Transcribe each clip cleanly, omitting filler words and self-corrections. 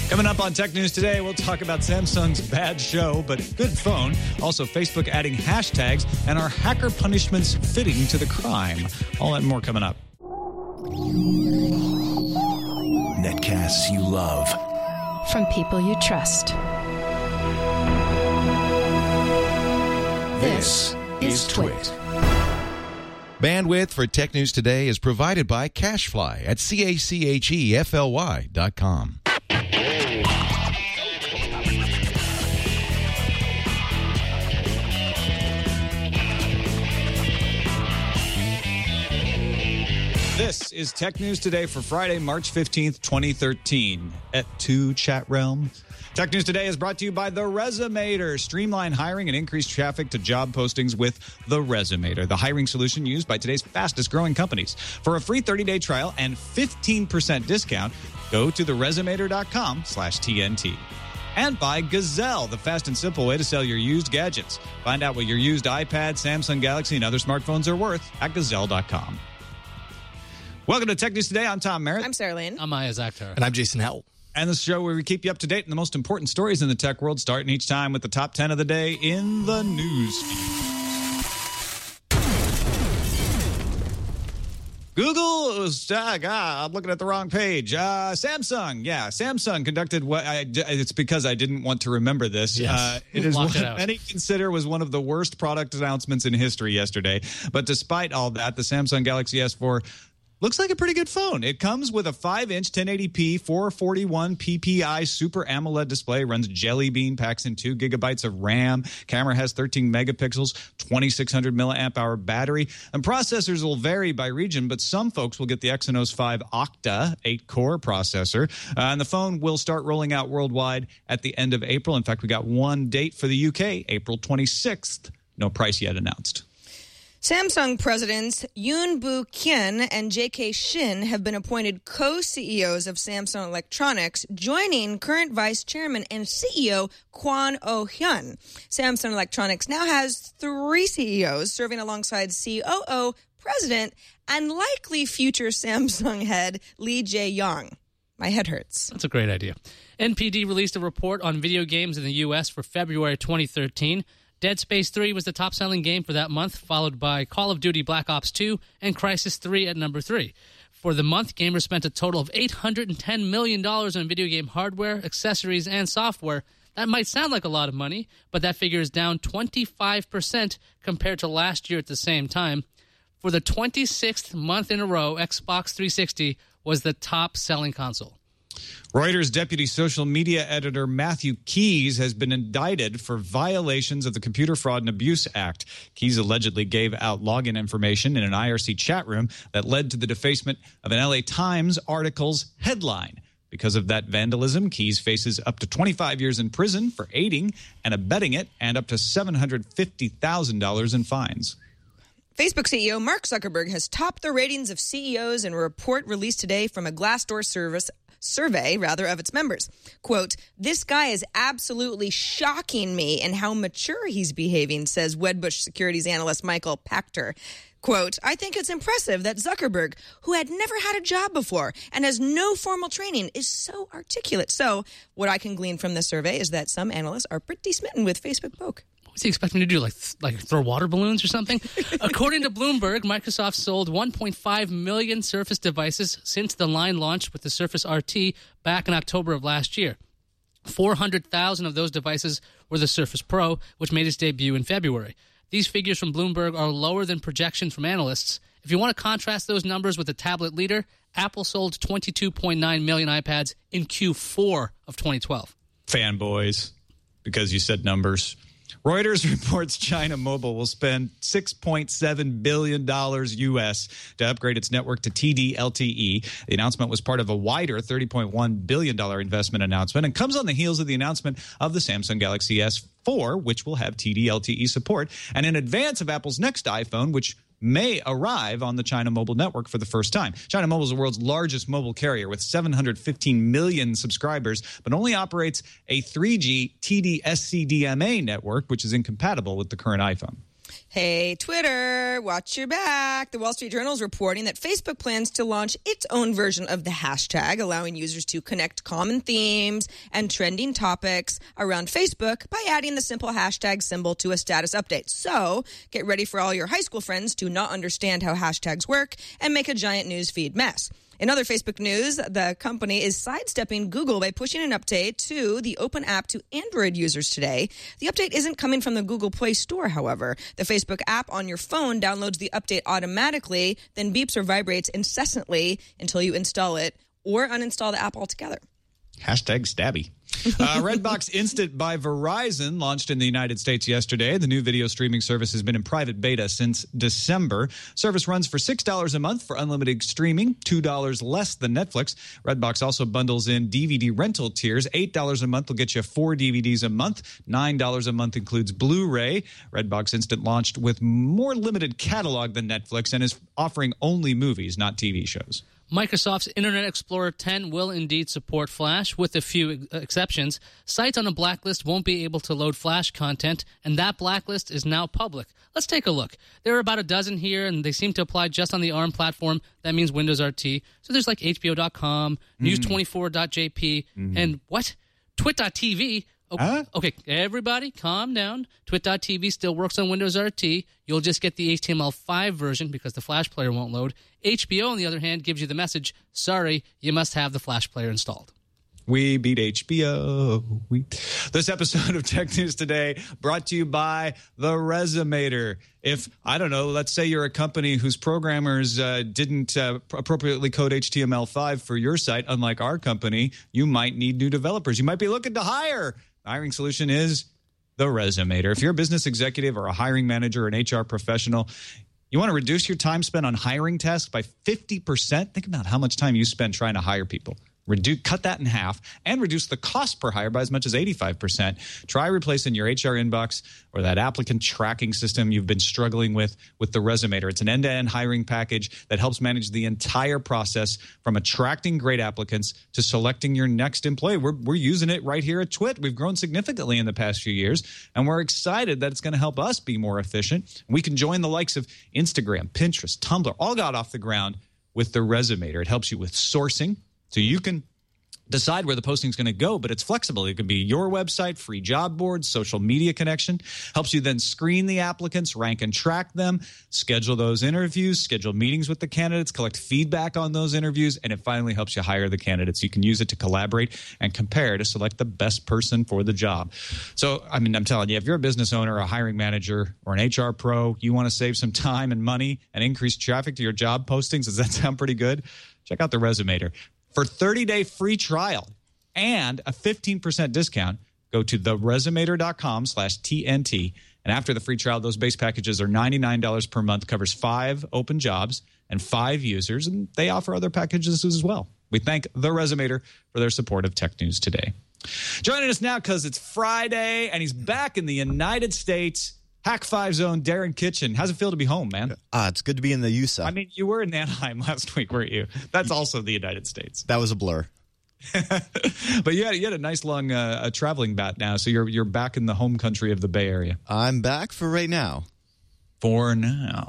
Coming up on Tech News Today, we'll talk about Samsung's bad show, but good phone. Also, Facebook adding hashtags and are hacker punishments fitting to the crime. All that and more coming up. Netcasts you love. From people you trust. This is Twit. Bandwidth for Tech News Today is provided by CacheFly at CacheFly.com. This is Tech News Today for Friday, March 15th, 2013 at 2 Chat Realm. Tech News Today is brought to you by The Resumator. Streamline hiring and increase traffic to job postings with The Resumator, the hiring solution used by today's fastest growing companies. For a free 30-day trial and 15% discount, go to theresumator.com/TNT. And by Gazelle, the fast and simple way to sell your used gadgets. Find out what your used iPad, Samsung Galaxy, and other smartphones are worth at Gazelle.com. Welcome to Tech News Today. I'm Tom Merritt. I'm Sarah Lane. I'm Maya Zakhtar. And I'm Jason Howell. And this show where we keep you up to date on the most important stories in the tech world, starting each time with the top 10 of the day in the news feed. Google was, I'm looking at the wrong page. Samsung conducted it's because I didn't want to remember this. Yes. It is what many consider was one of the worst product announcements in history yesterday. But despite all that, the Samsung Galaxy S4 looks like a pretty good phone. It comes with a 5-inch 1080p 441 ppi Super AMOLED display, runs Jelly Bean, packs in 2 gigabytes of RAM. Camera has 13 megapixels, 2600 milliamp hour battery. And processors will vary by region, but some folks will get the Exynos 5 Octa 8-core processor. And the phone will start rolling out worldwide at the end of April. In fact, we got one date for the UK, April 26th. No price yet announced. Samsung presidents Yoon Boo Kyun and J.K. Shin have been appointed co-CEOs of Samsung Electronics, joining current vice chairman and CEO Kwon Oh-hyun. Samsung Electronics now has 3 CEOs, serving alongside COO, president, and likely future Samsung head Lee Jae-yong. My head hurts. That's a great idea. NPD released a report on video games in the U.S. for February 2013. Dead Space 3 was the top-selling game for that month, followed by Call of Duty Black Ops 2 and Crysis 3 at number 3. For the month, gamers spent a total of $810 million on video game hardware, accessories, and software. That might sound like a lot of money, but that figure is down 25% compared to last year at the same time. For the 26th month in a row, Xbox 360 was the top-selling console. Reuters deputy social media editor Matthew Keys has been indicted for violations of the Computer Fraud and Abuse Act. Keys allegedly gave out login information in an IRC chat room that led to the defacement of an LA Times article's headline. Because of that vandalism, Keys faces up to 25 years in prison for aiding and abetting it, and up to $750,000 in fines. Facebook CEO Mark Zuckerberg has topped the ratings of CEOs in a report released today from a Glassdoor survey of its members. Quote, "This guy is absolutely shocking me in how mature he's behaving," says Wedbush securities analyst Michael Pachter. Quote, "I think it's impressive that Zuckerberg, who had never had a job before and has no formal training, is so articulate." So what I can glean from this survey is that some analysts are pretty smitten with Facebook Poke. What's he expecting to do, like throw water balloons or something? According to Bloomberg, Microsoft sold 1.5 million Surface devices since the line launched with the Surface RT back in October of last year. 400,000 of those devices were the Surface Pro, which made its debut in February. These figures from Bloomberg are lower than projections from analysts. If you want to contrast those numbers with the tablet leader, Apple sold 22.9 million iPads in Q4 of 2012. Fanboys, because you said numbers. Reuters reports China Mobile will spend $6.7 billion U.S. to upgrade its network to TD-LTE. The announcement was part of a wider $30.1 billion investment announcement and comes on the heels of the announcement of the Samsung Galaxy S4, which will have TD-LTE support, and in advance of Apple's next iPhone, which may arrive on the China Mobile network for the first time. China Mobile is the world's largest mobile carrier with 715 million subscribers, but only operates a 3G TD-SCDMA network, which is incompatible with the current iPhone. Hey, Twitter, watch your back. The Wall Street Journal is reporting that Facebook plans to launch its own version of the hashtag, allowing users to connect common themes and trending topics around Facebook by adding the simple hashtag symbol to a status update. So get ready for all your high school friends to not understand how hashtags work and make a giant newsfeed mess. In other Facebook news, the company is sidestepping Google by pushing an update to the Open app to Android users today. The update isn't coming from the Google Play Store, however. The Facebook app on your phone downloads the update automatically, then beeps or vibrates incessantly until you install it or uninstall the app altogether. Hashtag stabby. Redbox Instant by Verizon launched in the United States yesterday. The new video streaming service has been in private beta since December. Service runs for $6 a month for unlimited streaming, $2 less than Netflix. Redbox also bundles in DVD rental tiers. $8 a month will get you 4 DVDs a month. $9 a month includes Blu-ray. Redbox Instant launched with more limited catalog than Netflix and is offering only movies, not TV shows. Microsoft's Internet Explorer 10 will indeed support Flash, with a few exceptions. Sites on a blacklist won't be able to load Flash content, and that blacklist is now public. Let's take a look. There are about a dozen here, and they seem to apply just on the ARM platform. That means Windows RT. So there's like HBO.com, News24.jp, and what? Twit.tv. Okay, everybody, calm down. Twit.tv still works on Windows RT. You'll just get the HTML5 version because the Flash player won't load. HBO, on the other hand, gives you the message, sorry, you must have the Flash player installed. We beat HBO. This episode of Tech News Today brought to you by The Resumator. If, I don't know, let's say you're a company whose programmers didn't appropriately code HTML5 for your site, unlike our company, you might need new developers. You might be looking to hire. The hiring solution is The Resumator. If you're a business executive or a hiring manager or an HR professional, you want to reduce your time spent on hiring tasks by 50%? Think about how much time you spend trying to hire people. Cut that in half and reduce the cost per hire by as much as 85%. Try replacing your HR inbox or that applicant tracking system you've been struggling with The Resumator. It's an end-to-end hiring package that helps manage the entire process from attracting great applicants to selecting your next employee. We're using it right here at Twit. We've grown significantly in the past few years, and we're excited that it's going to help us be more efficient. We can join the likes of Instagram, Pinterest, Tumblr, all got off the ground with The Resumator. It helps you with sourcing, so you can decide where the posting is going to go, but it's flexible. It could be your website, free job boards, social media connection. Helps you then screen the applicants, rank and track them, schedule those interviews, schedule meetings with the candidates, collect feedback on those interviews, and it finally helps you hire the candidates. You can use it to collaborate and compare to select the best person for the job. So, I mean, I'm telling you, if you're a business owner, a hiring manager, or an HR pro, you want to save some time and money and increase traffic to your job postings. Does that sound pretty good? Check out The Resumator. For 30-day free trial and a 15% discount, go to theresumator.com/TNT. And after the free trial, those base packages are $99 per month, covers 5 open jobs and 5 users, and they offer other packages as well. We thank The Resumator for their support of Tech News Today. Joining us now because it's Friday and he's back in the United States, Hack 5's own Darren Kitchen. How's it feel to be home, man? It's good to be in the USA. I mean, you were in Anaheim last week, weren't you? That's also the United States. That was a blur. But you had a nice long traveling bat now, so you're back in the home country of the Bay Area. I'm back for right now. For now.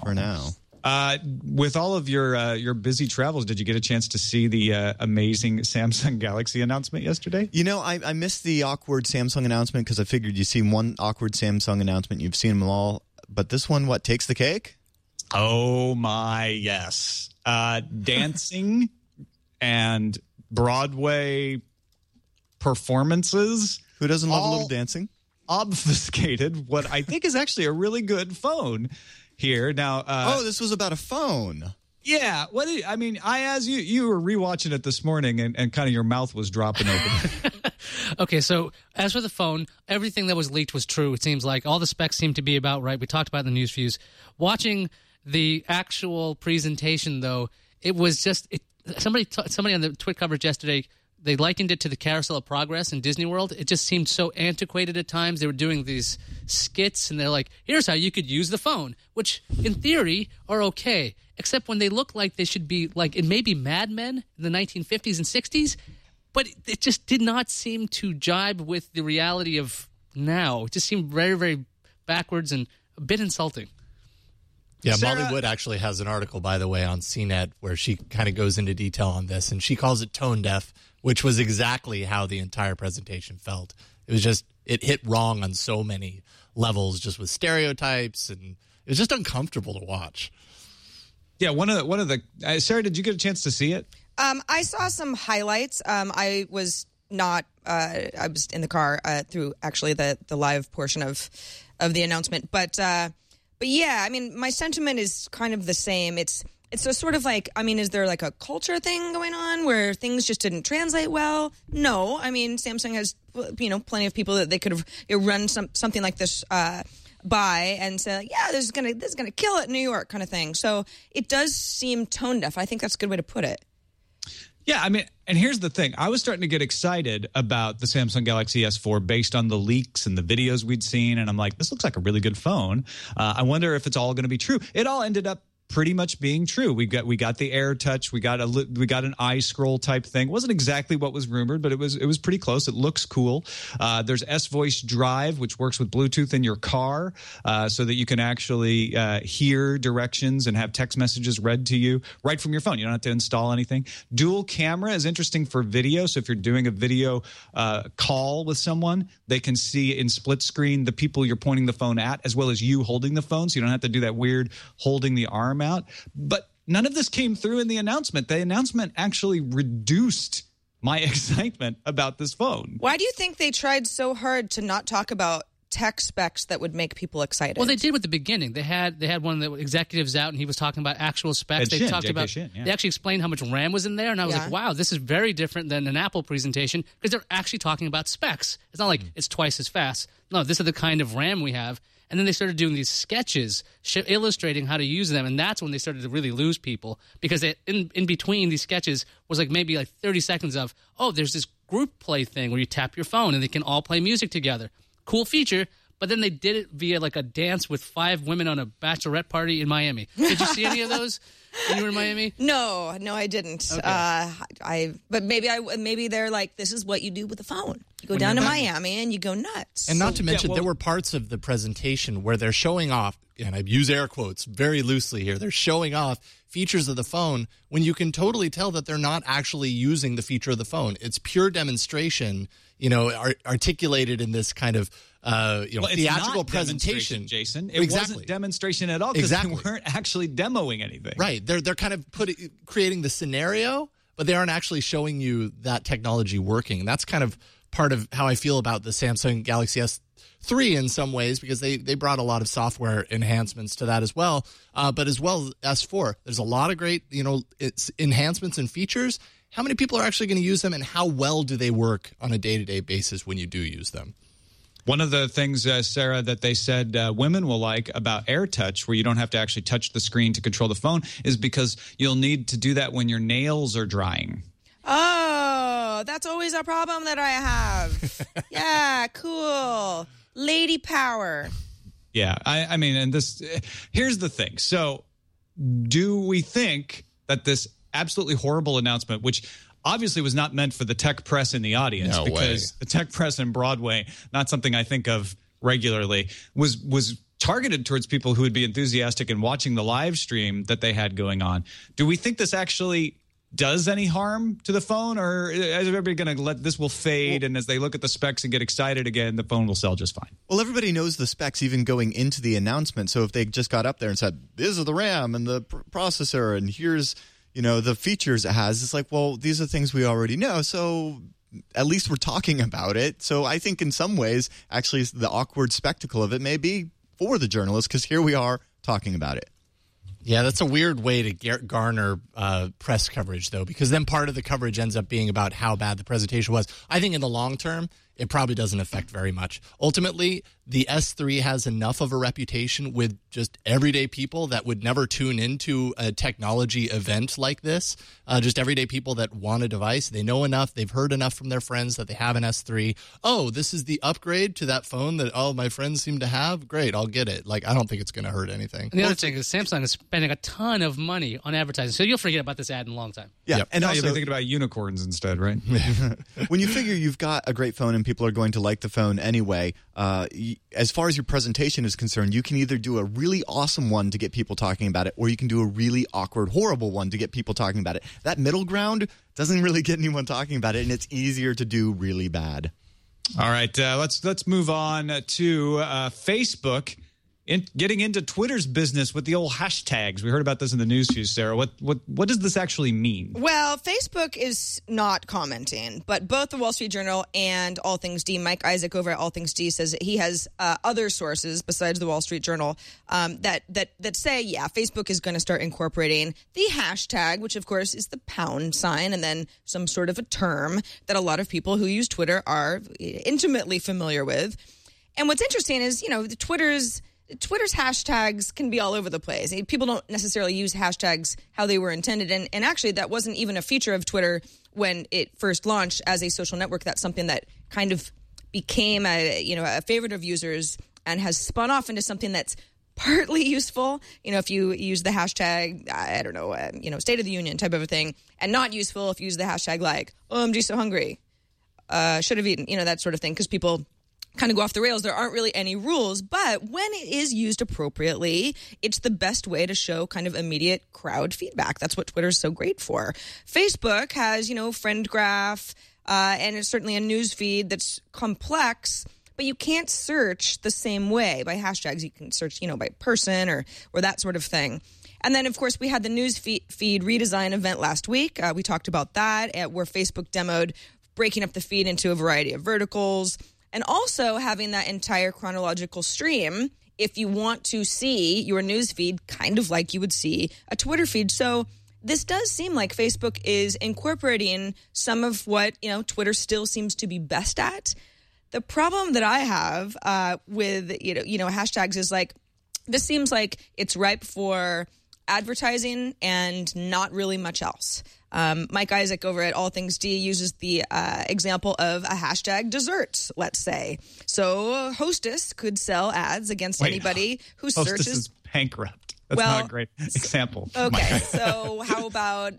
With all of your busy travels, did you get a chance to see the amazing Samsung Galaxy announcement yesterday? You know, I missed the awkward Samsung announcement because I figured you've seen one awkward Samsung announcement, you've seen them all. But this one, what, takes the cake? Oh, my, yes. Dancing and Broadway performances. Who doesn't love a little dancing? Obfuscated what I think is actually a really good phone here now. This was about a phone. Yeah. As you were rewatching it this morning and kind of your mouth was dropping open. Okay, so as for the phone, everything that was leaked was true. It seems like all the specs seem to be about right. We talked about it in the news views. Watching the actual presentation, though, it was just somebody on the Twit coverage yesterday. They likened it to the Carousel of Progress in Disney World. It just seemed so antiquated at times. They were doing these skits, and they're like, here's how you could use the phone, which in theory are okay, except when they look like they should be like in maybe Mad Men in the 1950s and 60s, but it just did not seem to jibe with the reality of now. It just seemed very, very backwards and a bit insulting. Yeah, Sarah, Molly Wood actually has an article, by the way, on CNET where she kind of goes into detail on this, and she calls it tone deaf, which was exactly how the entire presentation felt. It was just, it hit wrong on so many levels, just with stereotypes, and it was just uncomfortable to watch. Yeah, one of the Sarah, did you get a chance to see it? I saw some highlights. I was not. I was in the car through actually the live portion of the announcement, but yeah, I mean, my sentiment is kind of the same. It's a sort of like, I mean, is there like a culture thing going on where things just didn't translate well? No, I mean, Samsung has plenty of people that they could have run something like this by and say, yeah, this is gonna kill it in New York, kind of thing. So it does seem tone deaf. I think that's a good way to put it. Yeah, I mean, and here's the thing. I was starting to get excited about the Samsung Galaxy S4 based on the leaks and the videos we'd seen. And I'm like, this looks like a really good phone. I wonder if it's all going to be true. It all ended up pretty much being true. We got the AirTouch. We got an iScroll type thing. It wasn't exactly what was rumored, but it was pretty close. It looks cool. There's S-Voice Drive, which works with Bluetooth in your car, so that you can actually hear directions and have text messages read to you right from your phone. You don't have to install anything. Dual camera is interesting for video. So if you're doing a video call with someone, they can see in split screen the people you're pointing the phone at, as well as you holding the phone. So you don't have to do that weird holding the arm out. But none of this came through in the announcement. The announcement actually reduced my excitement about this phone. Why do you think they tried so hard to not talk about tech specs that would make people excited? Well, they did with the beginning. They had one of the executives out, and he was talking about actual specs. They talked about. They actually explained how much RAM was in there, and I was like, "Wow, this is very different than an Apple presentation," because they're actually talking about specs. It's not like it's twice as fast. No, this is the kind of RAM we have. And then they started doing these sketches illustrating how to use them, and that's when they started to really lose people, because in between these sketches was like maybe like 30 seconds of, oh, there's this group play thing where you tap your phone and they can all play music together. Cool feature, but then they did it via like a dance with 5 women on a bachelorette party in Miami. Did you see any of those when you were in Miami? No, I didn't. Okay. But maybe they're like, this is what you do with the phone. You go down to Miami and you go nuts. And not to mention, there were parts of the presentation where they're showing off, and I use air quotes very loosely here, they're showing off features of the phone when you can totally tell that they're not actually using the feature of the phone. It's pure demonstration, articulated in this kind of theatrical presentation. Jason, it wasn't demonstration at all, because they weren't actually demoing anything. Right. They're kind of creating the scenario, but they aren't actually showing you that technology working. And that's kind of part of how I feel about the Samsung Galaxy S3 in some ways, because they brought a lot of software enhancements to that as well. But as well as S4, there's a lot of great enhancements and features. How many people are actually going to use them, and how well do they work on a day-to-day basis when you do use them? One of the things, Sarah, that they said women will like about AirTouch, where you don't have to actually touch the screen to control the phone, is because you'll need to do that when your nails are drying. Oh, that's always a problem that I have. Yeah, cool. Lady power. Yeah, I mean, and here's the thing. So do we think that this absolutely horrible announcement, which obviously was not meant for the tech press in the audience, because the tech press in Broadway, not something I think of regularly, was targeted towards people who would be enthusiastic in watching the live stream that they had going on. Do we think this actually does any harm to the phone, or is everybody going to let this will fade, and as they look at the specs and get excited again, the phone will sell just fine? Well, everybody knows the specs even going into the announcement. So if they just got up there and said, this is the RAM and the processor, and here's the features it has, it's like, well, these are things we already know, so at least we're talking about it. So I think in some ways, actually, the awkward spectacle of it may be for the journalists, because here we are talking about it. Yeah, that's a weird way to garner press coverage, though, because then part of the coverage ends up being about how bad the presentation was. I think in the long term, it probably doesn't affect very much. Ultimately, the S3 has enough of a reputation with just everyday people that would never tune into a technology event like this. Just everyday people that want a device. They know enough. They've heard enough from their friends that they have an S3. Oh, this is the upgrade to that phone that all my friends seem to have? Great, I'll get it. I don't think it's going to hurt anything. And the other thing is Samsung is spending a ton of money on advertising, so you'll forget about this ad in a long time. Yeah, and also you're thinking about unicorns instead, right? When you figure you've got a great phone and people are going to like the phone anyway. As far as your presentation is concerned, you can either do a really awesome one to get people talking about it, or you can do a really awkward, horrible one to get people talking about it. That middle ground doesn't really get anyone talking about it, and it's easier to do really bad. All right, let's move on to Facebook. Getting into Twitter's business with the old hashtags. We heard about this in the news feed, Sarah. What does this actually mean? Well, Facebook is not commenting, but both the Wall Street Journal and All Things D, Mike Isaac over at All Things D says that he has other sources besides the Wall Street Journal that say, yeah, Facebook is going to start incorporating the hashtag, which of course is the pound sign, and then some sort of a term that a lot of people who use Twitter are intimately familiar with. And what's interesting is, Twitter's hashtags can be all over the place. People don't necessarily use hashtags how they were intended. And actually, that wasn't even a feature of Twitter when it first launched as a social network. That's something that kind of became a favorite of users and has spun off into something that's partly useful. If you use the hashtag, I don't know, State of the Union type of a thing, and not useful if you use the hashtag like, OMG, so hungry, should have eaten, that sort of thing, because people kind of go off the rails. There aren't really any rules, but when it is used appropriately, it's the best way to show kind of immediate crowd feedback. That's what Twitter is so great for. Facebook has, friend graph, and it's certainly a news feed that's complex, but you can't search the same way by hashtags. You can search, by person or that sort of thing. And then, of course, we had the news feed redesign event last week. We talked about that, where Facebook demoed breaking up the feed into a variety of verticals, and also having that entire chronological stream if you want to see your news feed kind of like you would see a Twitter feed. So this does seem like Facebook is incorporating some of what, Twitter still seems to be best at. The problem that I have with, hashtags is like, this seems like it's ripe for advertising and not really much else. Mike Isaac over at All Things D uses the example of a hashtag desserts, let's say. So Hostess could sell ads against anybody who Hostess searches. is bankrupt. That's not a great example. Okay, so how about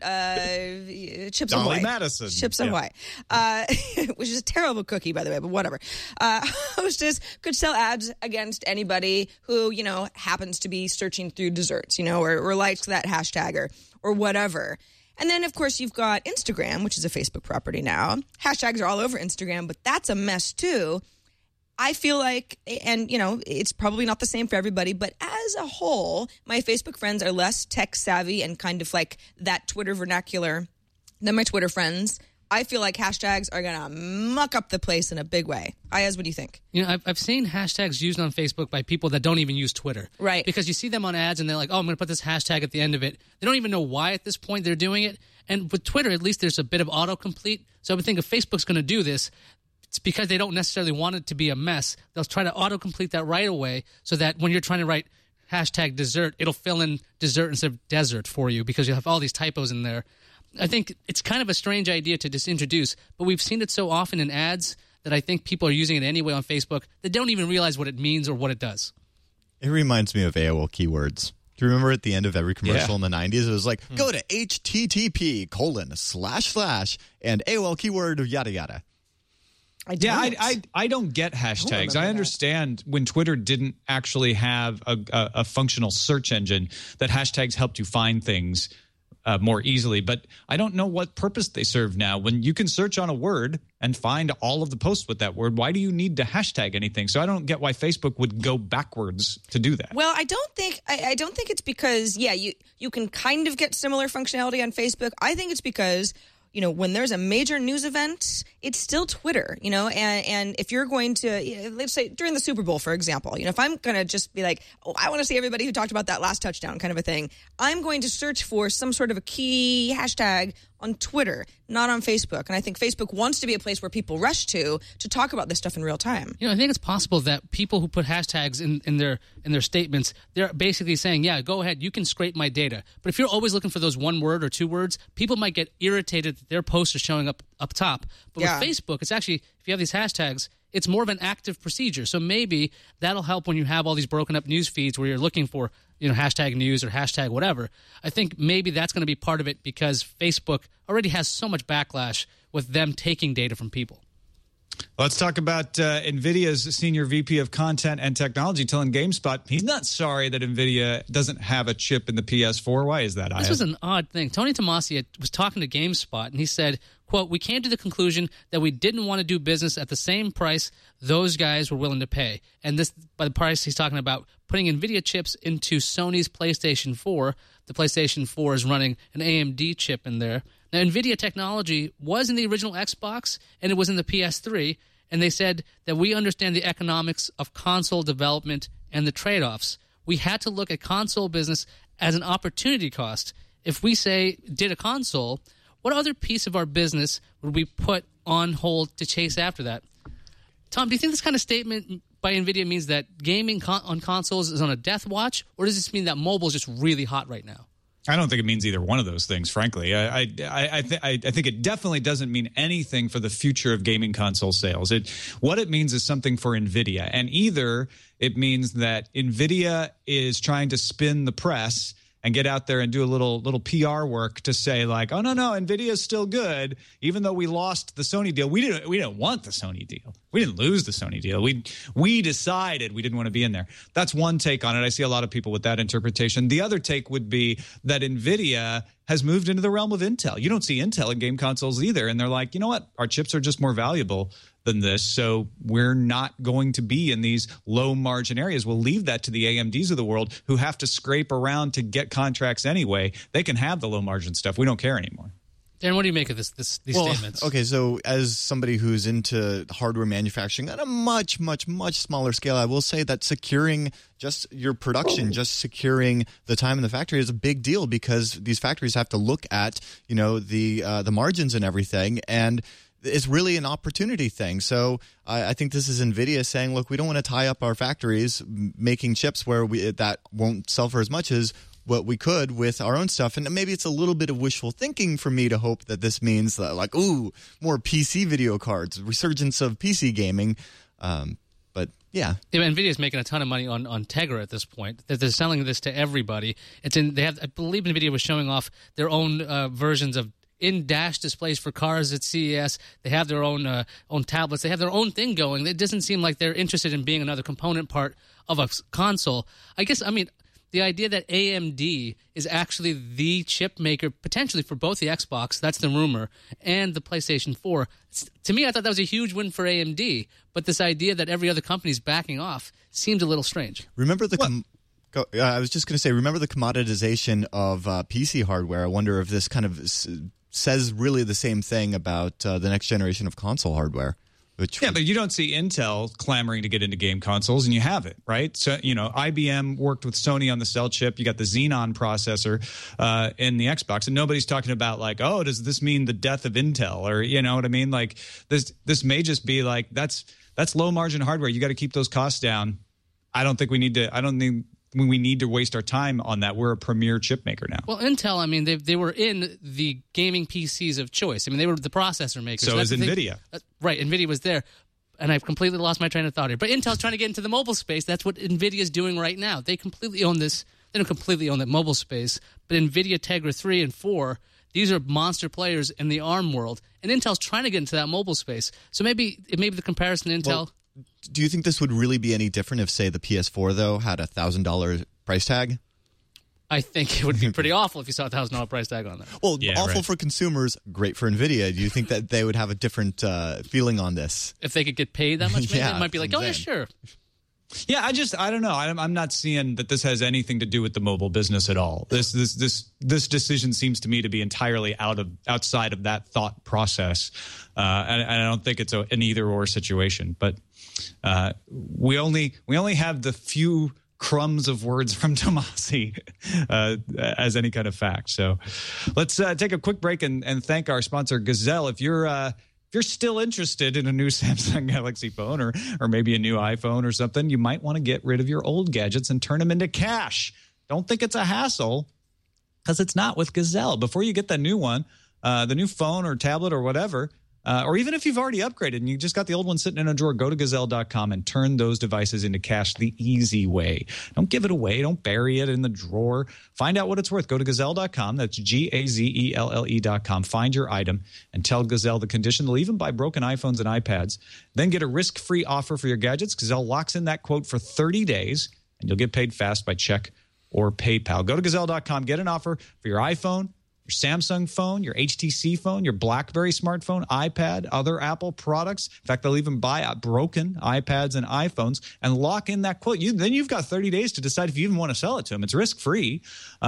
Chips Dolly Ahoy? Madison. Chips Ahoy, which is a terrible cookie, by the way, but whatever. Hostess could sell ads against anybody who, happens to be searching through desserts, or likes that hashtag or whatever. And then, of course, you've got Instagram, which is a Facebook property now. Hashtags are all over Instagram, but that's a mess, too. I feel like, and, it's probably not the same for everybody, but as a whole, my Facebook friends are less tech savvy and kind of like that Twitter vernacular than my Twitter friends. I feel like hashtags are going to muck up the place in a big way. Ayaz, what do you think? I've seen hashtags used on Facebook by people that don't even use Twitter. Right. Because you see them on ads and they're like, I'm going to put this hashtag at the end of it. They don't even know why at this point they're doing it. And with Twitter, at least there's a bit of autocomplete. So I would think if Facebook's going to do this, it's because they don't necessarily want it to be a mess. They'll try to autocomplete that right away so that when you're trying to write hashtag dessert, it'll fill in dessert instead of desert for you because you have all these typos in there. I think it's kind of a strange idea to just introduce, but we've seen it so often in ads that I think people are using it anyway on Facebook that don't even realize what it means or what it does. It reminds me of AOL keywords. Do you remember at the end of every commercial in the 90s? It was like, go to http:// and AOL keyword yada yada. I don't get hashtags. I understand when Twitter didn't actually have a functional search engine that hashtags helped you find things more easily, but I don't know what purpose they serve now. When you can search on a word and find all of the posts with that word, why do you need to hashtag anything? So I don't get why Facebook would go backwards to do that. Well, I don't think it's because you can kind of get similar functionality on Facebook. I think it's because when there's a major news event, it's still Twitter, and if you're going to, let's say during the Super Bowl, for example, if I'm going to just be like, I want to see everybody who talked about that last touchdown kind of a thing, I'm going to search for some sort of a key hashtag on Twitter, not on Facebook. And I think Facebook wants to be a place where people rush to talk about this stuff in real time. I think it's possible that people who put hashtags in their statements, they're basically saying, yeah, go ahead, you can scrape my data. But if you're always looking for those one word or two words, people might get irritated that their posts are showing up top. But with Facebook, it's actually, if you have these hashtags, it's more of an active procedure. So maybe that'll help when you have all these broken up news feeds where you're looking for, hashtag news or hashtag whatever. I think maybe that's going to be part of it because Facebook already has so much backlash with them taking data from people. Let's talk about NVIDIA's senior VP of Content and Technology telling GameSpot he's not sorry that NVIDIA doesn't have a chip in the PS4. Why is that? This was an odd thing. Tony Tomasi was talking to GameSpot, and he said, quote, "We came to the conclusion that we didn't want to do business at the same price those guys were willing to pay." And this, by the price, he's talking about putting NVIDIA chips into Sony's PlayStation 4. The PlayStation 4 is running an AMD chip in there. Now, NVIDIA technology was in the original Xbox, and it was in the PS3, and they said that we understand the economics of console development and the trade-offs. We had to look at console business as an opportunity cost. If we did a console, what other piece of our business would we put on hold to chase after that? Tom, do you think this kind of statement by NVIDIA means that gaming on consoles is on a death watch, or does this mean that mobile is just really hot right now? I don't think it means either one of those things, frankly. I think it definitely doesn't mean anything for the future of gaming console sales. What it means is something for NVIDIA. And either it means that NVIDIA is trying to spin the press and get out there and do a little PR work to say like, oh, no, NVIDIA is still good, even though we lost the Sony deal. We didn't want the Sony deal. We didn't lose the Sony deal. We decided we didn't want to be in there. That's one take on it. I see a lot of people with that interpretation. The other take would be that NVIDIA has moved into the realm of Intel. You don't see Intel in game consoles either. And they're like, you know what? Our chips are just more valuable than this, so we're not going to be in these low margin areas. We'll leave that to the AMDs of the world who have to scrape around to get contracts anyway. They can have the low margin stuff. We don't care anymore. Darren, what do you make of these statements? Okay, so as somebody who's into hardware manufacturing on a much, much, much smaller scale, I will say that securing just your production, just securing the time in the factory is a big deal, because these factories have to look at, the margins and everything, and it's really an opportunity thing. So I think this is NVIDIA saying, look, we don't want to tie up our factories making chips where that won't sell for as much as what we could with our own stuff. And maybe it's a little bit of wishful thinking for me to hope that this means that, like, more PC video cards, resurgence of PC gaming. But yeah, NVIDIA is making a ton of money on Tegra at this point. They're selling this to everybody. I believe NVIDIA was showing off their own versions of in-dash displays for cars at CES. They have their own tablets. They have their own thing going. It doesn't seem like they're interested in being another component part of a console. The idea that AMD is actually the chip maker potentially for both the Xbox, that's the rumor, and the PlayStation 4, to me, I thought that was a huge win for AMD. But this idea that every other company is backing off seems a little strange. Remember I was just going to say, remember the commoditization of PC hardware? I wonder if this kind of says really the same thing about the next generation of console hardware. But you don't see Intel clamoring to get into game consoles, and you have it, right? So, IBM worked with Sony on the Cell chip. You got the Xenon processor in the Xbox, and nobody's talking about like, oh, does this mean the death of Intel? Or, you know what I mean? Like, this may just be like, that's low margin hardware. You got to keep those costs down. I don't think we need to waste our time on that. We're a premier chip maker now. Well, Intel, they were in the gaming PCs of choice. They were the processor makers. So is NVIDIA. Right, NVIDIA was there. And I've completely lost my train of thought here. But Intel's trying to get into the mobile space. That's what NVIDIA is doing right now. They completely own this. They don't completely own that mobile space. But NVIDIA Tegra 3 and 4, these are monster players in the ARM world. And Intel's trying to get into that mobile space. So maybe the comparison to Intel... Well, do you think this would really be any different if, say, the PS4, though, had a $1,000 price tag? I think it would be pretty awful if you saw a $1,000 price tag on that. Well, awful for consumers, great for NVIDIA. Do you think that they would have a different feeling on this? If they could get paid that much, maybe it might be like, yeah, sure. Yeah, I don't know. I'm not seeing that this has anything to do with the mobile business at all. This decision seems to me to be entirely outside of that thought process, and I don't think it's an either or situation. But we only have the few crumbs of words from Tomasi as any kind of fact. So let's take a quick break and thank our sponsor Gazelle. If you're still interested in a new Samsung Galaxy phone or maybe a new iPhone or something, you might want to get rid of your old gadgets and turn them into cash. Don't think it's a hassle, because it's not with Gazelle. Before you get the new one, the new phone or tablet or whatever, or even if you've already upgraded and you just got the old one sitting in a drawer, go to Gazelle.com and turn those devices into cash the easy way. Don't give it away. Don't bury it in the drawer. Find out what it's worth. Go to Gazelle.com. That's Gazelle.com. Find your item and tell Gazelle the condition. They'll even buy broken iPhones and iPads. Then get a risk-free offer for your gadgets. Gazelle locks in that quote for 30 days, and you'll get paid fast by check or PayPal. Go to Gazelle.com. Get an offer for your iPhone, your Samsung phone, your HTC phone, your BlackBerry smartphone, iPad, other Apple products. In fact, they'll even buy broken iPads and iPhones and lock in that quote. Then you've got 30 days to decide if you even want to sell it to them. It's risk-free.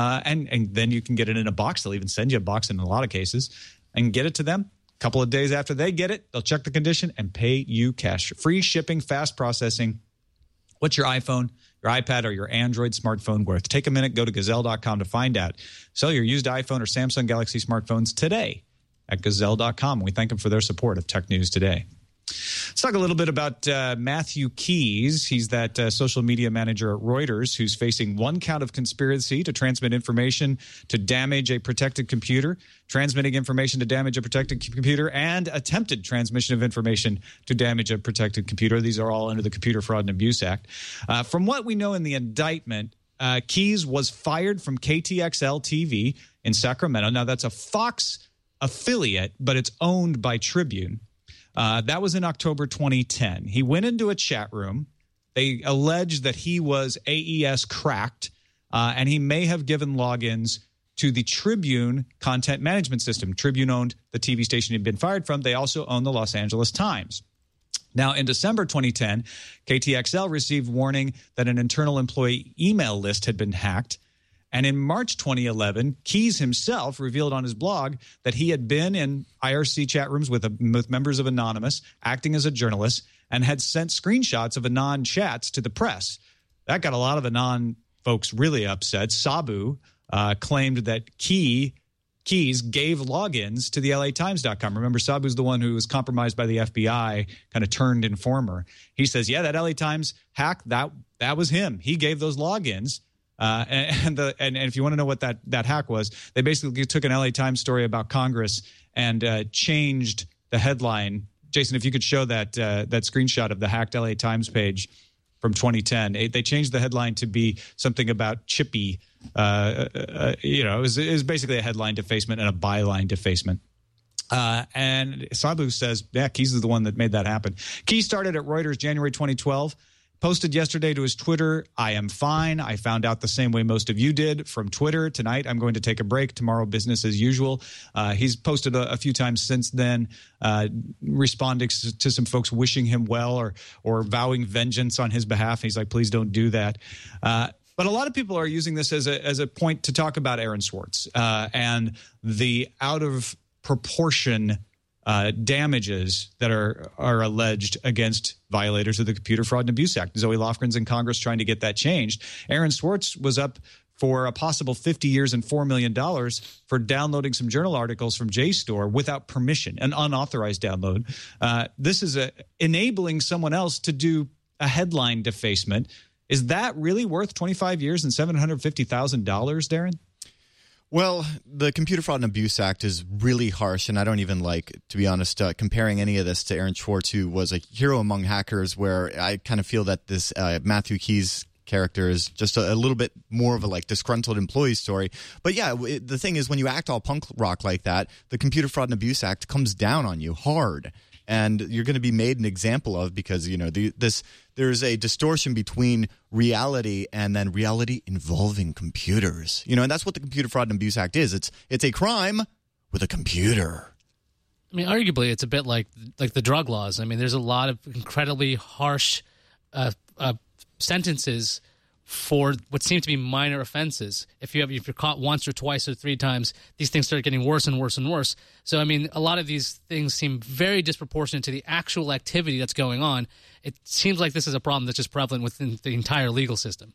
And then you can get it in a box. They'll even send you a box in a lot of cases and get it to them. A couple of days after they get it, they'll check the condition and pay you cash. Free shipping, fast processing. What's your iPhone, your iPad, or your Android smartphone worth? Take a minute, go to Gazelle.com to find out. Sell your used iPhone or Samsung Galaxy smartphones today at Gazelle.com. We thank them for their support of Tech News Today. Let's talk a little bit about Matthew Keys. He's that social media manager at Reuters who's facing one count of conspiracy to transmit information to damage a protected computer, transmitting information to damage a protected computer, and attempted transmission of information to damage a protected computer. These are all under the Computer Fraud and Abuse Act. From what we know in the indictment, Keys was fired from KTXL TV in Sacramento. Now, that's a Fox affiliate, but it's owned by Tribune. That was in October 2010. He went into a chat room. They alleged that he was AES cracked, and he may have given logins to the Tribune content management system. Tribune owned the TV station he'd been fired from. They also own the Los Angeles Times. Now, in December 2010, KTXL received warning that an internal employee email list had been hacked. And in March 2011, Keys himself revealed on his blog that he had been in IRC chat rooms with members of Anonymous, acting as a journalist, and had sent screenshots of Anon chats to the press. That got a lot of Anon folks really upset. Sabu claimed that Keys gave logins to the LATimes.com. Remember, Sabu's the one who was compromised by the FBI, kind of turned informer. He says, yeah, that LA Times hack, that was him. He gave those logins. And if you want to know what that hack was, they basically took an LA Times story about Congress and changed the headline. Jason, if you could show that screenshot of the hacked LA Times page from 2010, they changed the headline to be something about Chippy. It was basically a headline defacement and a byline defacement. And Sabu says, yeah, Keys is the one that made that happen. Keys started at Reuters January 2012. Posted yesterday to his Twitter, I am fine. I found out the same way most of you did from Twitter. Tonight, I'm going to take a break. Tomorrow, business as usual. He's posted a few times since then, responding to some folks wishing him well or vowing vengeance on his behalf. He's like, please don't do that. But a lot of people are using this as a point to talk about Aaron Swartz and the out of proportion damages that are alleged against violators of the Computer Fraud and Abuse Act. Zoe Lofgren's in Congress trying to get that changed. Aaron Swartz was up for a possible 50 years and $4 million for downloading some journal articles from JSTOR without permission, an unauthorized download. This is enabling someone else to do a headline defacement. Is that really worth 25 years and $750,000, Darren? Well, the Computer Fraud and Abuse Act is really harsh, and I don't even like, to be honest, comparing any of this to Aaron Swartz, who was a hero among hackers, where I kind of feel that this Matthew Keys character is just a little bit more of a disgruntled employee story. But yeah, the thing is, when you act all punk rock like that, the Computer Fraud and Abuse Act comes down on you hard. And you're going to be made an example of because, there's a distortion between reality and then reality involving computers. And that's what the Computer Fraud and Abuse Act is. It's a crime with a computer. I mean, arguably, it's a bit like the drug laws. I mean, there's a lot of incredibly harsh sentences for what seem to be minor offenses. If you're caught once or twice or three times, these things start getting worse and worse and worse. So, I mean, a lot of these things seem very disproportionate to the actual activity that's going on. It seems like this is a problem that's just prevalent within the entire legal system.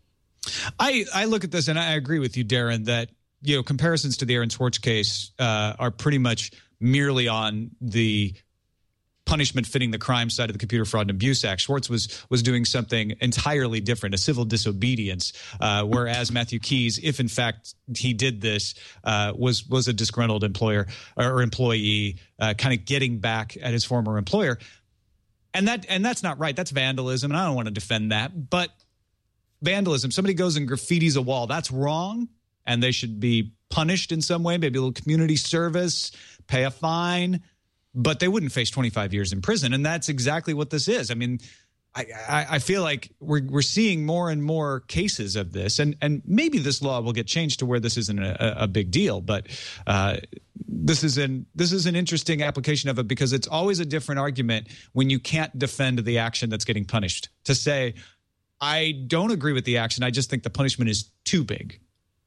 I look at this, and I agree with you, Darren, that comparisons to the Aaron Swartz case are pretty much merely on the punishment fitting the crime side of the Computer Fraud and Abuse Act. Schwartz was doing something entirely different, a civil disobedience, whereas Matthew Keys, if in fact he did this, was a disgruntled employer or employee, kind of getting back at his former employer. And that's not right. That's vandalism, and I don't want to defend that. But vandalism, somebody goes and graffitis a wall, that's wrong, and they should be punished in some way, maybe a little community service, pay a fine, but they wouldn't face 25 years in prison. And that's exactly what this is. I mean, I feel like we're seeing more and more cases of this, and maybe this law will get changed to where this isn't a big deal. But this is an interesting application of it, because it's always a different argument when you can't defend the action that's getting punished. To say, I don't agree with the action, I just think the punishment is too big.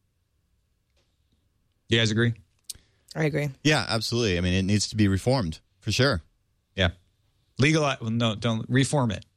You guys agree? I agree. Yeah, absolutely. I mean, it needs to be reformed for sure. Yeah. Legalize. Well, no, don't reform it.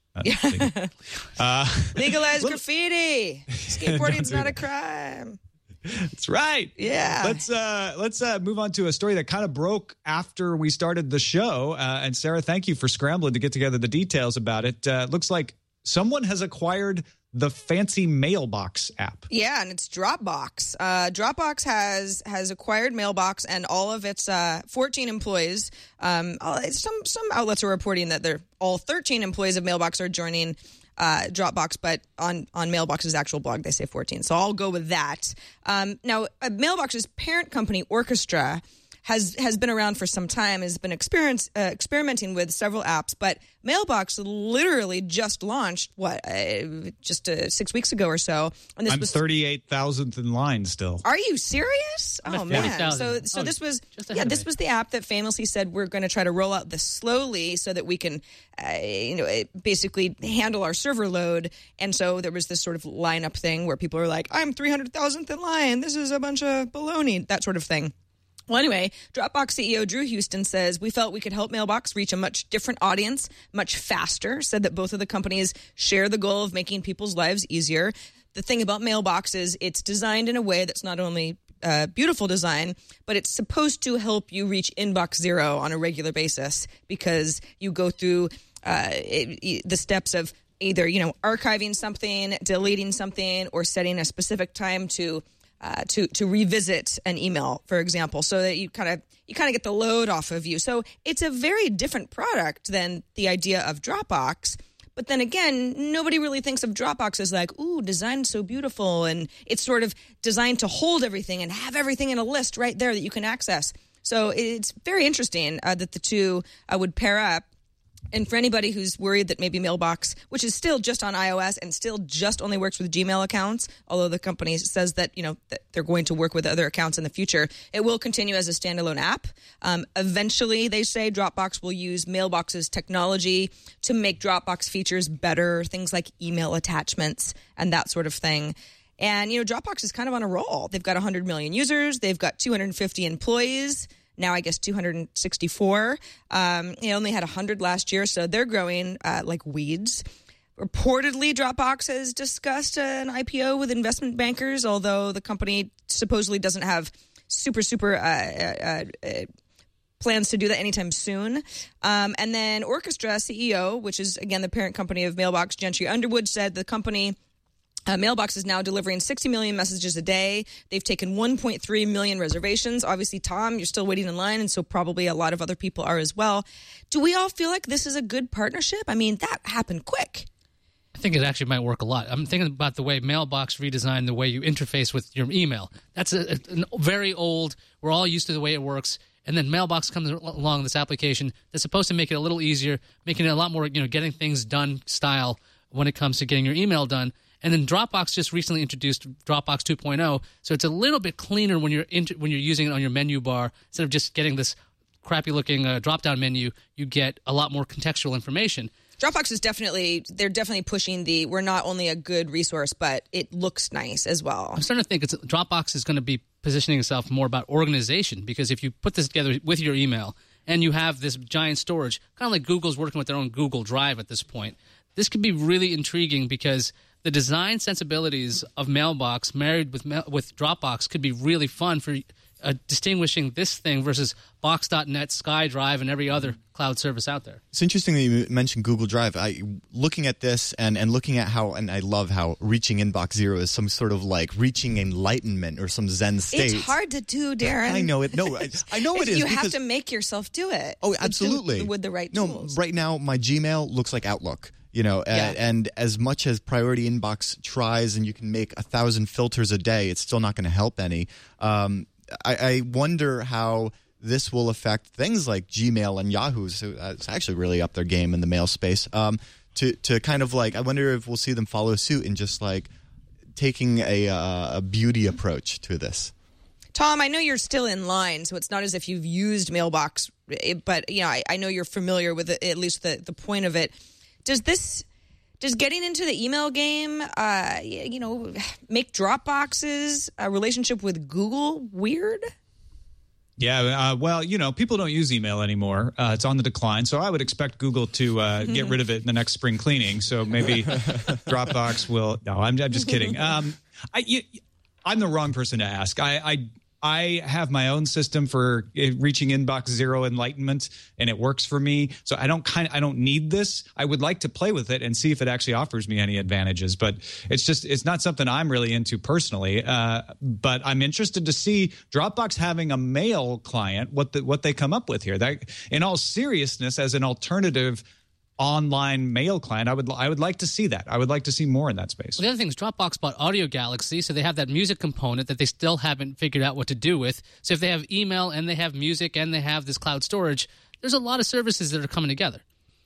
Legalize graffiti. Skateboarding's not a crime. That's right. Yeah. Let's move on to a story that kind of broke after we started the show. And Sarah, thank you for scrambling to get together the details about it. Looks like someone has acquired the fancy Mailbox app. Yeah, and it's Dropbox. Dropbox has acquired Mailbox and all of its 14 employees. Some outlets are reporting that they're all 13 employees of Mailbox are joining Dropbox, but on Mailbox's actual blog they say 14. So I'll go with that. Now, Mailbox's parent company, Orchestra, has been around for some time, has been experimenting with several apps, but Mailbox literally just launched, 6 weeks ago or so. And this I'm 38,000th in line still. Are you serious? Oh, man. So this was the app that famously said we're going to try to roll out this slowly so that we can, basically handle our server load. And so there was this sort of lineup thing where people are like, I'm 300,000th in line. This is a bunch of baloney, that sort of thing. Well, anyway, Dropbox CEO Drew Houston says, we felt we could help Mailbox reach a much different audience much faster, said that both of the companies share the goal of making people's lives easier. The thing about Mailbox is it's designed in a way that's not only beautiful design, but it's supposed to help you reach inbox zero on a regular basis, because you go through the steps of either, archiving something, deleting something, or setting a specific time to revisit an email, for example, so that you kind of get the load off of you. So it's a very different product than the idea of Dropbox. But then again, nobody really thinks of Dropbox as like, ooh, designed so beautiful. And it's sort of designed to hold everything and have everything in a list right there that you can access. So it's very interesting that the two would pair up. And for anybody who's worried that maybe Mailbox, which is still just on iOS and still just only works with Gmail accounts, although the company says that, that they're going to work with other accounts in the future, it will continue as a standalone app. Eventually, they say Dropbox will use Mailbox's technology to make Dropbox features better, things like email attachments and that sort of thing. And, Dropbox is kind of on a roll. They've got 100 million users. They've got 250 employees. Now, I guess 264. They only had 100 last year, so they're growing like weeds. Reportedly, Dropbox has discussed an IPO with investment bankers, although the company supposedly doesn't have super plans to do that anytime soon. And then Orchestra CEO, which is, again, the parent company of Mailbox, Gentry Underwood, said the company... Mailbox is now delivering 60 million messages a day. They've taken 1.3 million reservations. Obviously, Tom, you're still waiting in line, and so probably a lot of other people are as well. Do we all feel like this is a good partnership? I mean, that happened quick. I think it actually might work a lot. I'm thinking about the way Mailbox redesigned the way you interface with your email. That's a very old, we're all used to the way it works. And then Mailbox comes along, this application that's supposed to make it a little easier, making it a lot more, getting things done style when it comes to getting your email done. And then Dropbox just recently introduced Dropbox 2.0, so it's a little bit cleaner when you're using it on your menu bar. Instead of just getting this crappy-looking drop-down menu, you get a lot more contextual information. Dropbox is definitely pushing we're not only a good resource, but it looks nice as well. I'm starting to think Dropbox is going to be positioning itself more about organization, because if you put this together with your email and you have this giant storage, kind of like Google's working with their own Google Drive at this point, this could be really intriguing because the design sensibilities of Mailbox married with Dropbox could be really fun for distinguishing this thing versus Box.net, SkyDrive, and every other cloud service out there. It's interesting that you mentioned Google Drive. Looking at this and looking at how, and I love how reaching Inbox Zero is some sort of like reaching enlightenment or some Zen state. It's hard to do, Darren. I know it. No, I know it is. You have to make yourself do it. Oh, absolutely. With the right tools. No, right now my Gmail looks like Outlook. And as much as Priority Inbox tries and you can make 1,000 filters a day, it's still not going to help any. I wonder how this will affect things like Gmail and Yahoo. So it's actually really up their game in the mail space. To kind of like, I wonder if we'll see them follow suit and just like taking a beauty approach to this. Tom, I know you're still in line, so it's not as if you've used Mailbox, but I know you're familiar with at least the point of it. Does getting into the email game, make Dropbox's relationship with Google weird? Yeah, people don't use email anymore. It's on the decline, so I would expect Google to get rid of it in the next spring cleaning. So maybe Dropbox will. No, I'm just kidding. I'm the wrong person to ask. I have my own system for reaching Inbox Zero enlightenment, and it works for me. So I don't need this. I would like to play with it and see if it actually offers me any advantages. But it's not something I'm really into personally. But I'm interested to see Dropbox having a mail client, what they come up with here. That, in all seriousness, as an alternative online mail client, I would like to see that. I would like to see more in that space. Well, the other thing is Dropbox bought Audio Galaxy, so they have that music component that they still haven't figured out what to do with. So if they have email and they have music and they have this cloud storage, there's a lot of services that are coming together.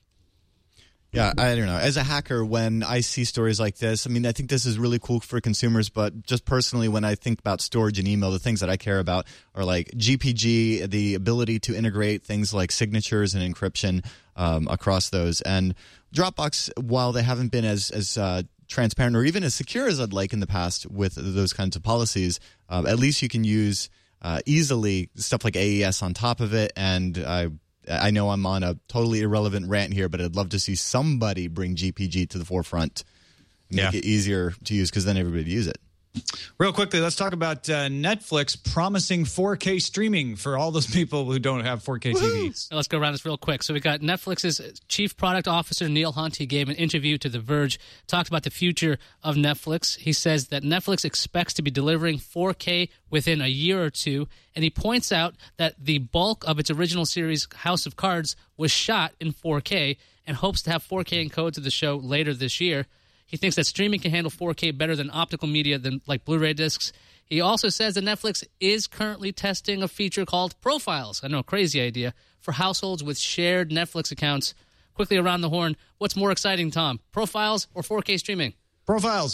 Yeah, I don't know. As a hacker, when I see stories like this, I mean, I think this is really cool for consumers, but just personally, when I think about storage and email, the things that I care about are like GPG, the ability to integrate things like signatures and encryption across those. And Dropbox, while they haven't been as transparent or even as secure as I'd like in the past with those kinds of policies, at least you can use easily stuff like AES on top of it. And I know I'm on a totally irrelevant rant here, but I'd love to see somebody bring GPG to the forefront and make it easier to use, because then everybody would use it. Real quickly, let's talk about Netflix promising 4K streaming for all those people who don't have 4K TVs. Let's go around this real quick. So we got Netflix's chief product officer, Neil Hunt. He gave an interview to The Verge, talked about the future of Netflix. He says that Netflix expects to be delivering 4K within a year or two, and he points out that the bulk of its original series, House of Cards, was shot in 4K and hopes to have 4K encodes of the show later this year. He thinks that streaming can handle 4K better than optical media like Blu-ray discs. He also says that Netflix is currently testing a feature called Profiles. I know, crazy idea, for households with shared Netflix accounts. Quickly around the horn, what's more exciting, Tom? Profiles or 4K streaming? Profiles.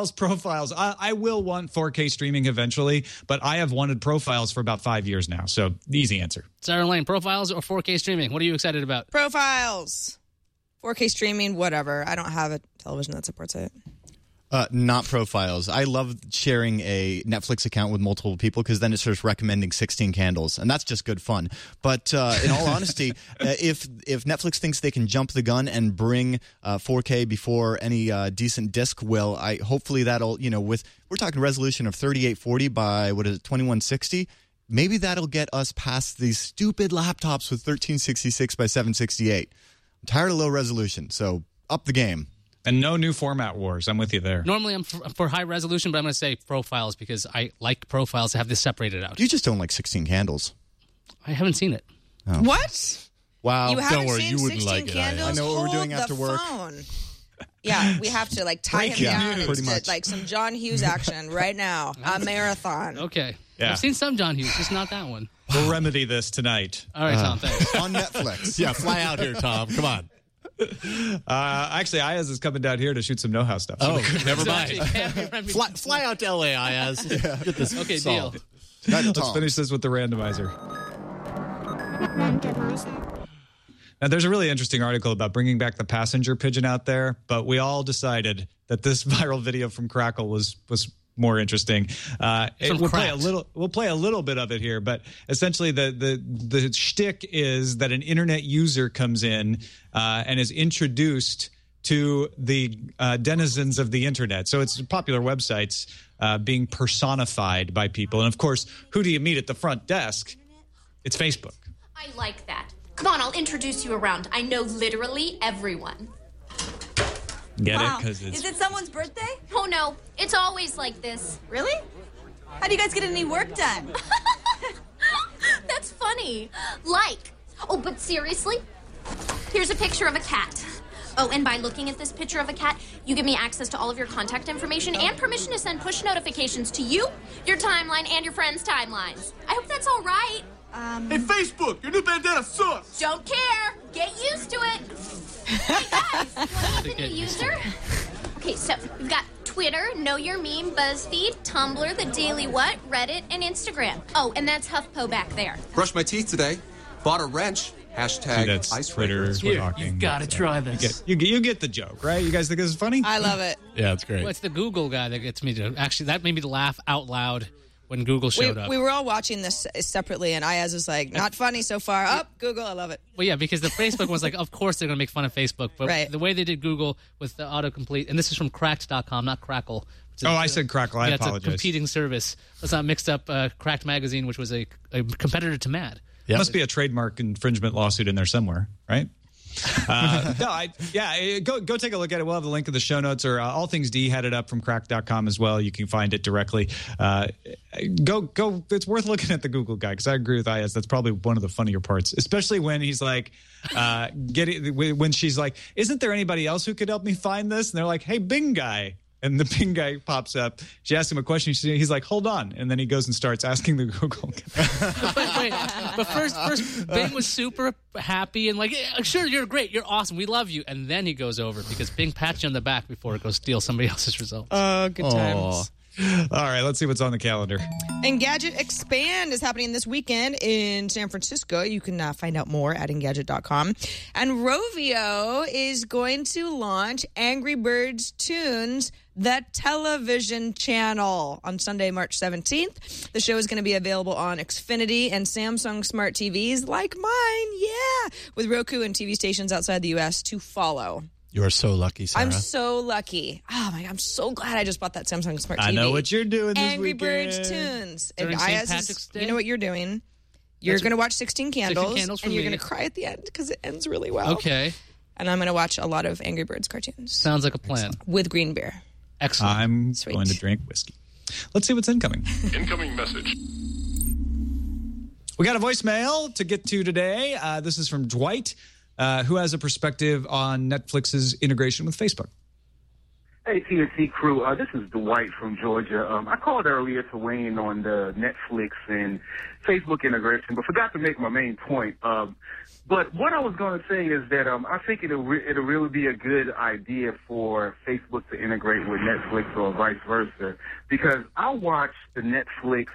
I will want 4K streaming eventually, but I have wanted Profiles for about 5 years now. So the easy answer. Sarah Lane, Profiles or 4K streaming? What are you excited about? Profiles. 4K streaming, whatever. I don't have a television that supports it. Not Profiles. I love sharing a Netflix account with multiple people, because then it starts recommending 16 candles, and that's just good fun. But in all honesty, if Netflix thinks they can jump the gun and bring 4K before any decent disc will, hopefully that'll, we're talking resolution of 3840 by 2160. Maybe that'll get us past these stupid laptops with 1366 by 768. I'm tired of low resolution, so up the game. And no new format wars. I'm with you there. Normally I'm for high resolution, but I'm going to say Profiles because I like Profiles to have this separated out. You just don't like 16 candles. I haven't seen it. Oh. What? Wow. You haven't don't worry, seen you wouldn't 16 like candles? it. I know what we're doing after work. Phone. Yeah, we have to tie him down pretty much. into like some John Hughes action right now. A marathon. Okay. Yeah. I've seen some John Hughes, just not that one. We'll remedy this tonight. All right, Tom, thanks. On Netflix. Yeah, fly out here, Tom. Come on. Actually, Ayaz is coming down here to shoot some know-how stuff. Oh, never Actually, mind. Fly out to LA, Ayaz. Get this Okay, solved. deal. Let's finish this with the randomizer. Now, there's a really interesting article about bringing back the passenger pigeon out there, but we all decided that this viral video from Crackle was more interesting. We'll play a little bit of it here, but essentially the shtick is that an internet user comes in and is introduced to the denizens of the internet. So it's popular websites being personified by people. And, of course, who do you meet at the front desk? It's Facebook. I like that. Come on, I'll introduce you around. I know literally everyone. Get Wow. it? 'Cause it's Is it someone's birthday? Oh, no. It's always like this. Really? How do you guys get any work done? That's funny. Like. Oh, but seriously? Here's a picture of a cat. Oh, and by looking at this picture of a cat, you give me access to all of your contact information and permission to send push notifications to you, your timeline, and your friends' timelines. I hope that's all right. Hey, Facebook, your new bandana sucks. Don't care. Get used to it. Hey, guys, you want the new user? Okay, so we've got Twitter, Know Your Meme, BuzzFeed, Tumblr, The Daily What, Reddit, and Instagram. Oh, and that's HuffPo back there. Brushed my teeth today. Bought a wrench. Hashtag that's icebreaker. Twitter. Here, talking. you've got to try this. You get the joke, right? You guys think this is funny? I love it. Yeah, it's great. Well, it's the Google guy that gets me to actually. That made me to laugh out loud when Google showed up. We were all watching this separately, and Ayaz was like, not funny so far. Up, Google, I love it. Well, yeah, because the Facebook one's like, of course they're going to make fun of Facebook, but Right. the way they did Google with the autocomplete, and this is from Cracked.com, not Crackle. Which is, I said Crackle. I yeah, apologize. It's a competing service. Let's not mix up Cracked Magazine, which was a competitor to Mad. Yep. Must be a trademark infringement lawsuit in there somewhere, right? Go take a look at it. We'll have the link in the show notes, or All Things D had it up from crack.com as well. You can find it directly. Go. It's worth looking at the Google guy, because I agree with Ayaz. That's probably one of the funnier parts, especially when he's like, when she's like, isn't there anybody else who could help me find this? And they're like, hey, Bing guy. And the Bing guy pops up. She asks him a question. He's like, hold on. And then he goes and starts asking the Google guy. but first Bing was super happy and like, yeah, sure, you're great, you're awesome, we love you. And then he goes over because Bing pats you on the back before it goes steal somebody else's results. Oh, good times. All right, let's see what's on the calendar. Engadget Expand is happening this weekend in San Francisco. You can find out more at Engadget.com. And Rovio is going to launch Angry Birds Tunes, the television channel, on Sunday, March 17th. The show is going to be available on Xfinity and Samsung smart TVs like mine, with Roku and TV stations outside the U.S. to follow. You are so lucky, Sarah. I'm so lucky. Oh, my God, I'm so glad I just bought that Samsung smart TV. I know what you're doing this Angry weekend. Birds Tunes. During And St. Ayaz Patrick's Day? You know what you're doing. You're going to watch 16 Candles, 16 Candles for and you're me. going to cry at the end because it ends really well. Okay. And I'm going to watch a lot of Angry Birds cartoons. Sounds like a plan. With green beer. Excellent. I'm Sweet. going to drink whiskey. Let's see what's incoming. Incoming message. We got a voicemail to get to today. This is from Dwight, who has a perspective on Netflix's integration with Facebook. Hey, TNT crew. This is Dwight from Georgia. I called earlier to weigh in on the Netflix and Facebook integration, but forgot to make my main point. But what I was going to say is that I think it'll really be a good idea for Facebook to integrate with Netflix or vice versa, because I watch Netflix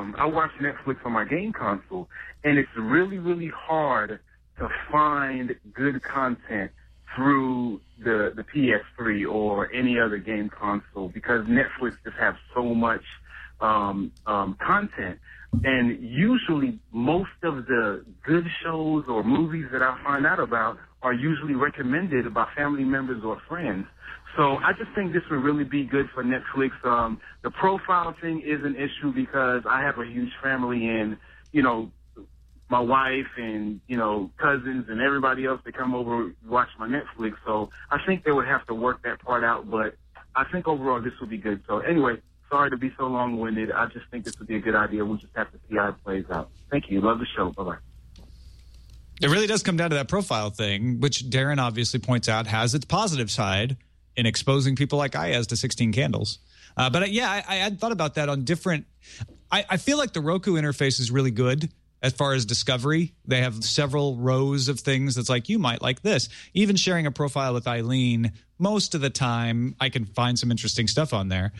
on my game console, and it's really, really hard to find good content through the PS3 or any other game console, because Netflix just has so much content. And usually most of the good shows or movies that I find out about are usually recommended by family members or friends. So I just think this would really be good for Netflix. The profile thing is an issue because I have a huge family, and, my wife and, cousins and everybody else that come over watch my Netflix. So I think they would have to work that part out, but I think overall this would be good. So anyway, sorry to be so long-winded. I just think this would be a good idea. We'll just have to see how it plays out. Thank you. Love the show. Bye-bye. It really does come down to that profile thing, which Darren obviously points out has its positive side in exposing people like Ayaz to 16 Candles. I had thought about that on different – I feel like the Roku interface is really good as far as discovery. They have several rows of things that's like, you might like this. Even sharing a profile with Eileen, most of the time I can find some interesting stuff on there.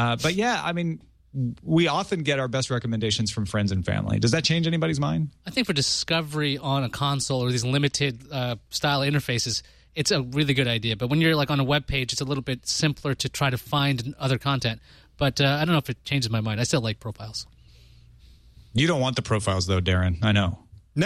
We often get our best recommendations from friends and family. Does that change anybody's mind? I think for discovery on a console or these limited style interfaces, it's a really good idea. But when you're like on a web page, it's a little bit simpler to try to find other content. But I don't know if it changes my mind. I still like profiles. You don't want the profiles, though, Darren. I know. No.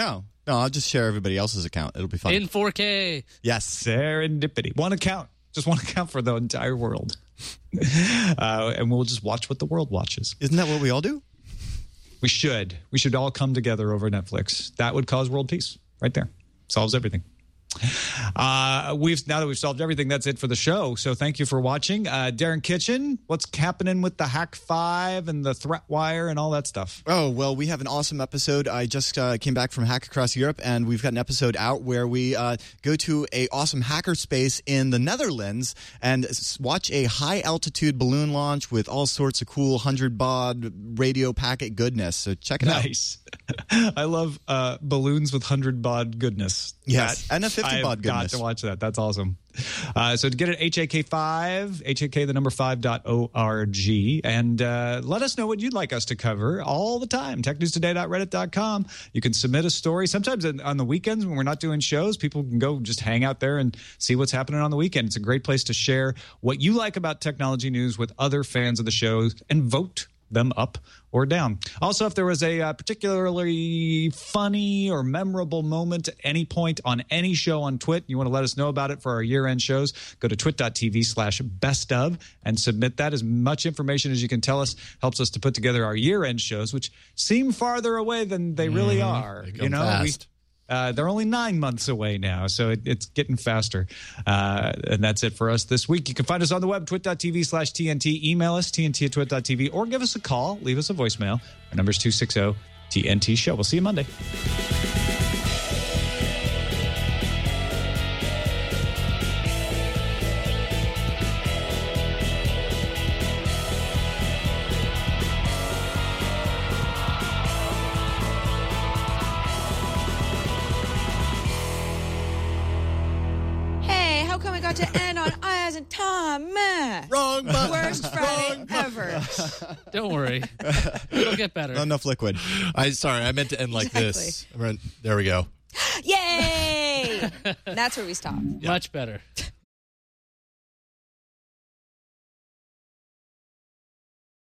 No, I'll just share everybody else's account. It'll be fun. In 4K. Yes. Serendipity. One account. Just one account for the entire world. And we'll just watch what the world watches. Isn't that what we all do? We should. We should all come together over Netflix. That would cause world peace right there. Solves everything. Now that we've solved everything, that's it for the show. So thank you for watching. Darren Kitchen, what's happening with the Hack 5 and the Threat Wire and all that stuff? Oh, well, we have an awesome episode. I just came back from Hack Across Europe, and we've got an episode out where we go to a awesome hackerspace in the Netherlands and watch a high-altitude balloon launch with all sorts of cool 100-baud radio packet goodness. So check it out. Nice. I love balloons with 100-baud goodness. Yes, and a 50-baud goodness. Got to watch that. That's awesome. So to get it, HAK5, HAK5.org, and let us know what you'd like us to cover all the time. TechNewsToday.reddit.com. You can submit a story. Sometimes on the weekends when we're not doing shows, people can go just hang out there and see what's happening on the weekend. It's a great place to share what you like about technology news with other fans of the show and vote them up or down. Also, if there was a particularly funny or memorable moment at any point on any show on Twit, you want to let us know about it for our year-end shows, go to twit.tv/bestof and submit that. As much information as you can tell us helps us to put together our year-end shows, which seem farther away than they really are. They come fast. They're only 9 months away now, so it's getting faster. And that's it for us this week. You can find us on the web, twit.tv/TNT. Email us, tnt@twit.tv, or give us a call. Leave us a voicemail. Our number is 260-TNT-SHOW. We'll see you Monday. To end on Eyes and Tom. Wrong button. Worst Friday ever. Don't worry. It'll get better. Not enough liquid. I meant to end like this. There we go. Yay! That's where we stop. Much better.